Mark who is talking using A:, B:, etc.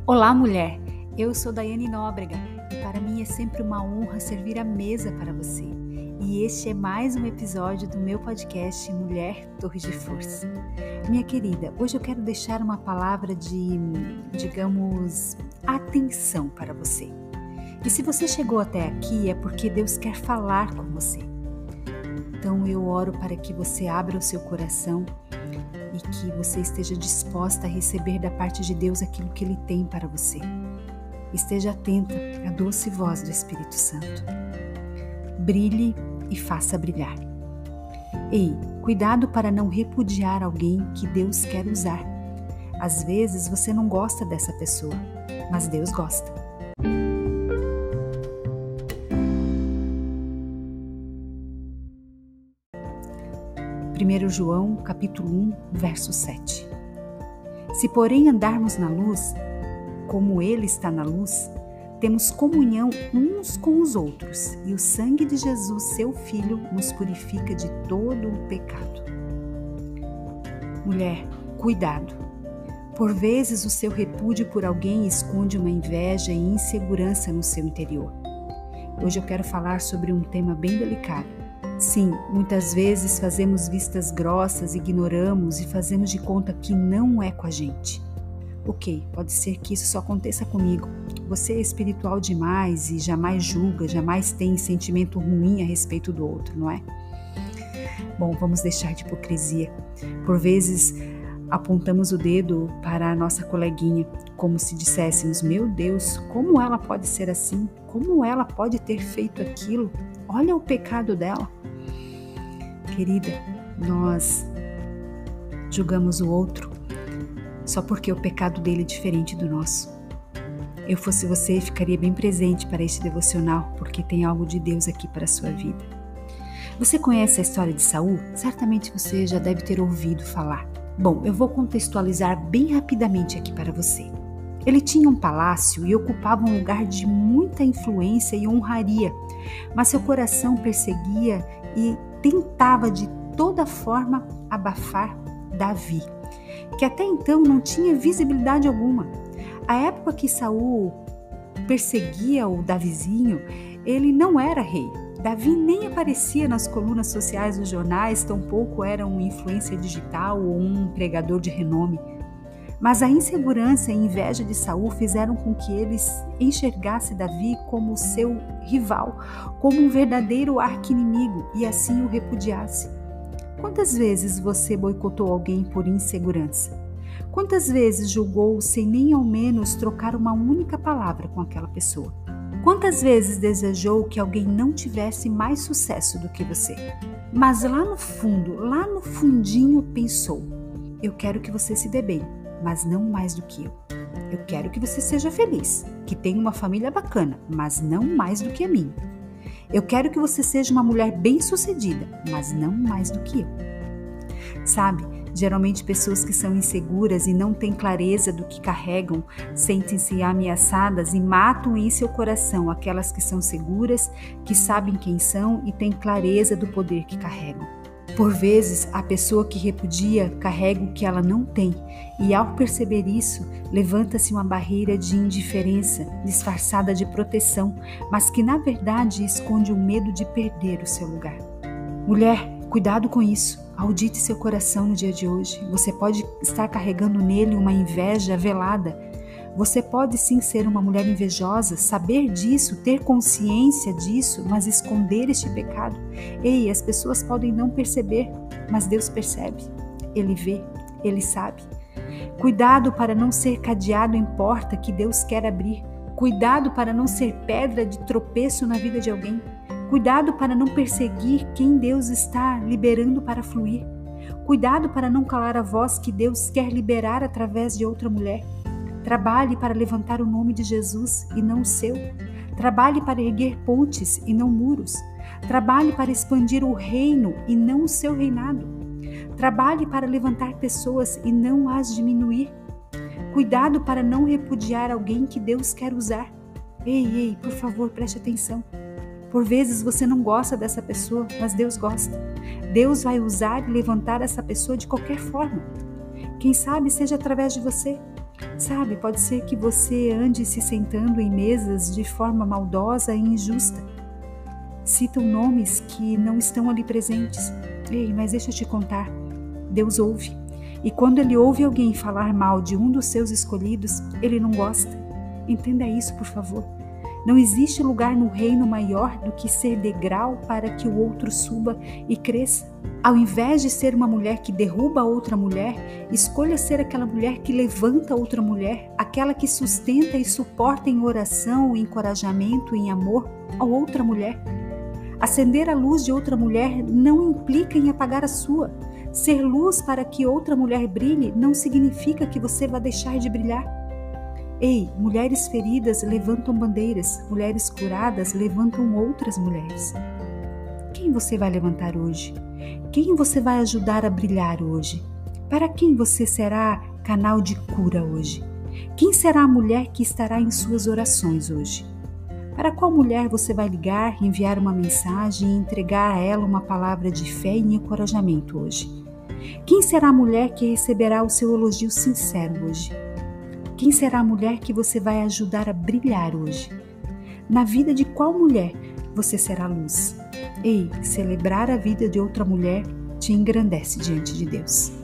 A: Olá, mulher! Eu sou Daiane Nóbrega e para mim é sempre uma honra servir a mesa para você. E este é mais um episódio do meu podcast Mulher Torre de Força. Minha querida, hoje eu quero deixar uma palavra de, atenção para você. E se você chegou até aqui é porque Deus quer falar com você. Então eu oro para que você abra o seu coração e que você esteja disposta a receber da parte de Deus aquilo que Ele tem para você. Esteja atenta à doce voz do Espírito Santo. Brilhe e faça brilhar. Ei, cuidado para não repudiar alguém que Deus quer usar. Às vezes você não gosta dessa pessoa, mas Deus gosta. Primeiro João, capítulo 1, verso 7. Se porém andarmos na luz, como Ele está na luz, temos comunhão uns com os outros, e o sangue de Jesus, seu Filho, nos purifica de todo o pecado. Mulher, cuidado! Por vezes o seu repúdio por alguém esconde uma inveja e insegurança no seu interior. Hoje eu quero falar sobre um tema bem delicado. Sim, muitas vezes fazemos vistas grossas, ignoramos e fazemos de conta que não é com a gente. Ok, pode ser que isso só aconteça comigo. Você é espiritual demais e jamais julga, jamais tem sentimento ruim a respeito do outro, não é? Bom, vamos deixar de hipocrisia. Por vezes apontamos o dedo para a nossa coleguinha, como se disséssemos: meu Deus, como ela pode ser assim? Como ela pode ter feito aquilo? Olha o pecado dela. Querida, nós julgamos o outro só porque o pecado dele é diferente do nosso. Eu fosse você, ficaria bem presente para este devocional, porque tem algo de Deus aqui para a sua vida. Você conhece a história de Saul? Certamente você já deve ter ouvido falar. Bom, eu vou contextualizar bem rapidamente aqui para você. Ele tinha um palácio e ocupava um lugar de muita influência e honraria, mas seu coração perseguia e tentava de toda forma abafar Davi, que até então não tinha visibilidade alguma. A época que Saul perseguia o Davizinho, ele não era rei. Davi nem aparecia nas colunas sociais dos jornais, tampouco era um influencer digital ou um pregador de renome. Mas a insegurança e inveja de Saul fizeram com que ele enxergasse Davi como seu rival, como um verdadeiro arqui-inimigo e assim o repudiasse. Quantas vezes você boicotou alguém por insegurança? Quantas vezes julgou sem nem ao menos trocar uma única palavra com aquela pessoa? Quantas vezes desejou que alguém não tivesse mais sucesso do que você? Mas lá no fundo, lá no fundinho pensou: eu quero que você se dê bem, mas não mais do que eu. Eu quero que você seja feliz, que tenha uma família bacana, mas não mais do que a minha. Eu quero que você seja uma mulher bem-sucedida, mas não mais do que eu. Sabe, geralmente pessoas que são inseguras e não têm clareza do que carregam, sentem-se ameaçadas e matam em seu coração aquelas que são seguras, que sabem quem são e têm clareza do poder que carregam. Por vezes, a pessoa que repudia carrega o que ela não tem e, ao perceber isso, levanta-se uma barreira de indiferença disfarçada de proteção, mas que, na verdade, esconde o medo de perder o seu lugar. Mulher, cuidado com isso. Audite seu coração no dia de hoje. Você pode estar carregando nele uma inveja velada. Você pode sim ser uma mulher invejosa, saber disso, ter consciência disso, mas esconder este pecado. Ei, as pessoas podem não perceber, mas Deus percebe. Ele vê, Ele sabe. Cuidado para não ser cadeado em porta que Deus quer abrir. Cuidado para não ser pedra de tropeço na vida de alguém. Cuidado para não perseguir quem Deus está liberando para fluir. Cuidado para não calar a voz que Deus quer liberar através de outra mulher. Trabalhe para levantar o nome de Jesus e não o seu. Trabalhe para erguer pontes e não muros. Trabalhe para expandir o reino e não o seu reinado. Trabalhe para levantar pessoas e não as diminuir. Cuidado para não repudiar alguém que Deus quer usar. Ei, por favor, preste atenção. Por vezes você não gosta dessa pessoa, mas Deus gosta. Deus vai usar e levantar essa pessoa de qualquer forma. Quem sabe seja através de você. Sabe, pode ser que você ande se sentando em mesas de forma maldosa e injusta. Citam nomes que não estão ali presentes. Ei, mas deixa eu te contar, Deus ouve. E quando Ele ouve alguém falar mal de um dos seus escolhidos, Ele não gosta. Entenda isso, por favor. Não existe lugar no reino maior do que ser degrau para que o outro suba e cresça. Ao invés de ser uma mulher que derruba outra mulher, escolha ser aquela mulher que levanta outra mulher, aquela que sustenta e suporta em oração, em encorajamento, em amor a outra mulher. Acender a luz de outra mulher não implica em apagar a sua. Ser luz para que outra mulher brilhe não significa que você vai deixar de brilhar. Ei, mulheres feridas levantam bandeiras, mulheres curadas levantam outras mulheres. Quem você vai levantar hoje? Quem você vai ajudar a brilhar hoje? Para quem você será canal de cura hoje? Quem será a mulher que estará em suas orações hoje? Para qual mulher você vai ligar, enviar uma mensagem e entregar a ela uma palavra de fé e encorajamento hoje? Quem será a mulher que receberá o seu elogio sincero hoje? Quem será a mulher que você vai ajudar a brilhar hoje? Na vida de qual mulher você será luz? Ei, celebrar a vida de outra mulher te engrandece diante de Deus.